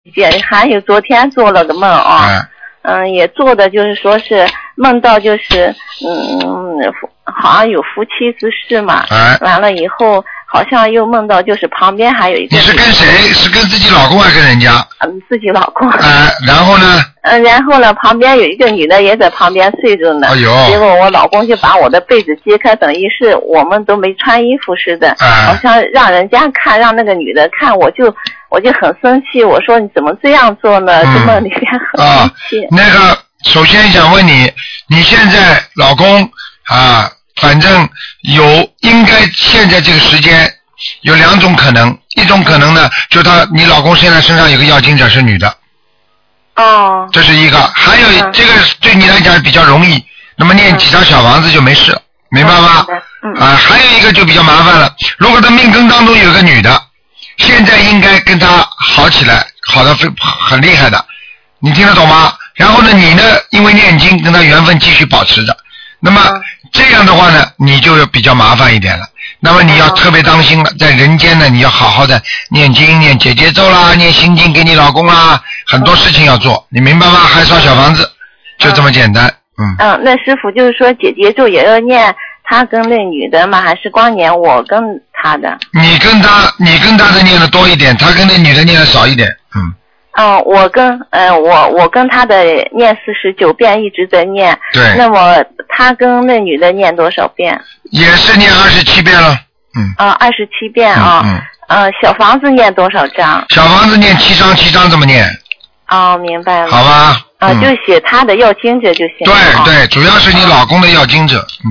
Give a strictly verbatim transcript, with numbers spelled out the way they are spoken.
还有昨天做了个梦啊。 嗯嗯，也做的就是说是梦到就是嗯，好像有夫妻之事嘛。 哎。 完了以后，好像又梦到就是旁边还有一个。 你是跟谁？是跟自己老公还是跟人家？ 嗯，自己老公。 哎，然后呢？ 嗯，然后呢，旁边有一个女的也在旁边睡着呢。 哎呦。 结果我老公就把我的被子揭开，等于是我们都没穿衣服似的。 哎。 好像让人家看，让那个女的看，我就我就很生气，我说你怎么这样做呢？这梦里边很生气。 啊，那个。首先想问你，你现在老公啊，反正有应该现在这个时间有两种可能，一种可能呢，就他你老公现在身上有个要经者是女的， 哦， 这是一个，还有、嗯、这个对你来讲比较容易，那么念几张小房子就没事，明白吗？ 嗯、 啊，还有一个就比较麻烦了，如果他命根当中有个女的，现在应该跟他好起来，好的很很厉害的，你听得懂吗？然后呢，你呢，因为念经跟他缘分继续保持着，那么这样的话呢，你就比较麻烦一点了。那么你要特别当心了，在人间呢，你要好好的念经、念姐姐咒啦，念心经给你老公啦，很多事情要做，你明白吗？还烧小房子，就这么简单。嗯。 嗯，那师傅就是说姐姐咒也要念，他跟那女的吗？还是光念我跟他的？ 你跟他，你跟他的念的多一点，他跟那女的念的少一点。嗯。 嗯，我跟呃我我跟他的念四十九遍一直在念。 对。 那么他跟那女的念多少遍？ 也是念二十七遍了。嗯。 啊，二十七遍啊。 嗯。 嗯、呃，小房子念多少张？ 小房子念七张，七张怎么念？ 哦，明白了。 好吧。 啊、嗯，就写他的要经者就行了。 对对，主要是你老公的要经者。嗯。